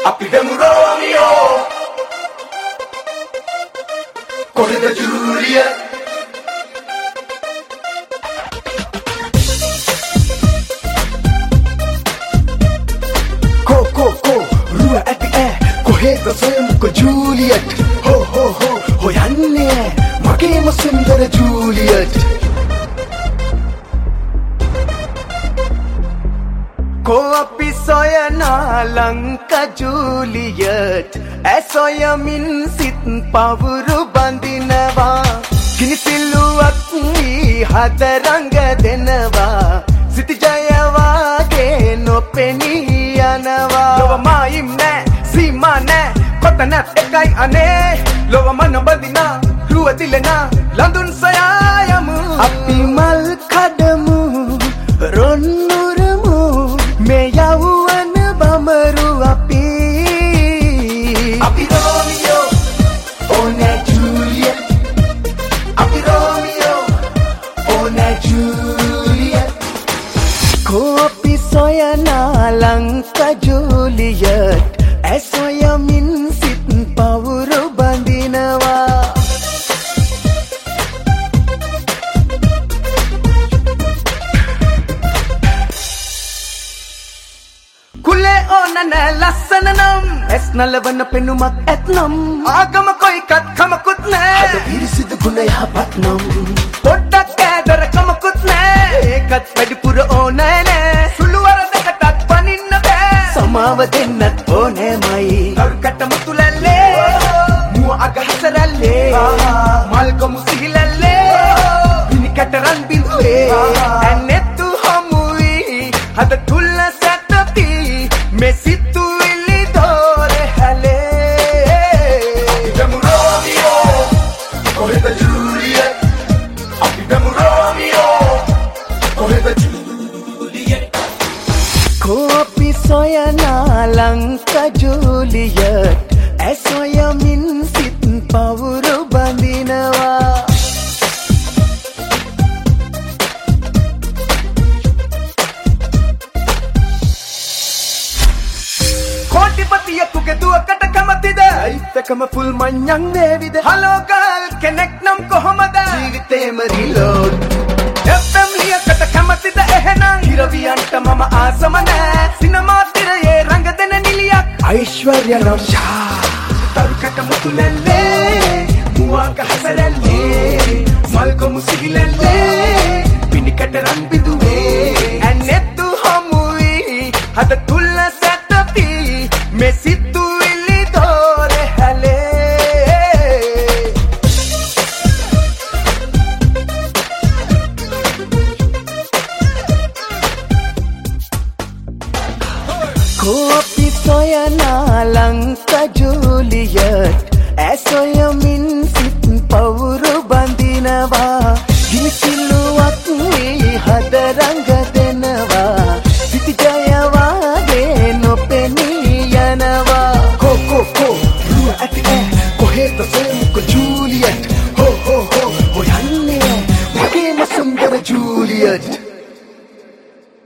අපි දෙමු රෝමියෝ කොහෙද ජූලියට් කෝ රුව ඇති ඈ කොහෙද සොයමුක ජූලියට් හෝ හොයන්නේ මගේම සුන්දර ජූලියට් को අපි සොයනා ලංකා ජූලියට් ඇසොයමින් සිත් පවුරු බඳිනවා කිනිසිල්ලුවක් වී හද රංග දෙනවා සිත ජයවාගේ නොපෙනී යනවා ලොව මායිම් නෑ සීමා නෑ කොතනත් එකයි අනේ ලොව මන බඳිනා රුව දිලනා ලඳුන් සොයා යමු අපි මල් කඩමු රොන්නුරමු මේ යවුවන බමරු අපි රෝමියෝ ඕනෑ ජූලියට් අපි රෝමියෝ ඕනෑ ජූලියට් කෝ අපි සොයනා ලංකා ජූලියට් ඇසොයමින් සිත් පවුරු බඳිනවා කුලේ ඕන නෑ ලස්සන නම් ඇස් නලවන පෙනුමක් ඇත්නම් ආගම කොයිකත් කමකුත් නෑ අද පිරිසිදු ගුණ යහපත් නම් පොඩ්ඩක් ඈදර කමකුත් නෑ ඒකත් වැඩිපුර ඕනෑ නෑ සුළු වරදකටත් පනින්න බෑ සමාව දෙන්නත් ඕනෑමයි කරුකට මුතුලැල්ලේ මුව අග හසරැල්ලේ මල්කොමු සිහිලැල්ලේ පිනිකට රන් බිඳුවේ ඇනෙත්තු හමුවී හද තුල්ල मैं සිතුවිලි දෝරේ හැලේ අපි දෙමු රෝමියෝ කොහෙද ජූලියට් අපි දෙමු රෝමියෝ කොහෙද ජූලියට් කෝ අපි සොයනා ලංකා ජූලියට් ඇසොයමින් සිත් පවුරු බඳිනවා කොටිපතියෙකුගේ දුවකට කැමතිද ඇයිතකම ෆුල් මඤ්ඤං වේවිද හලෝ ගල් කෙනෙක් නම් කොහමද ජීවිතේම රීලෝඩ් FM ලියකට කැමතිද එහෙනම් හිරවියන්ට මම ආසම නෑ සිනමා තිරයේ රඟ දෙන නිලියක් ඓශ්වර්ය රෝෂා තරුකට මුතුලැල්ලේ මුවාක හසරැල්ලේ මල්කොමු සිහිලැල්ලේ පිනිකට රන් බිඳුවේ ඇනෙත්තු හමුවී හද තුල්ල मैं සිතුවිලි දෝරේ හැලේ කෝ අපි සොයනා ලංකා ජූලියට් ඇසොය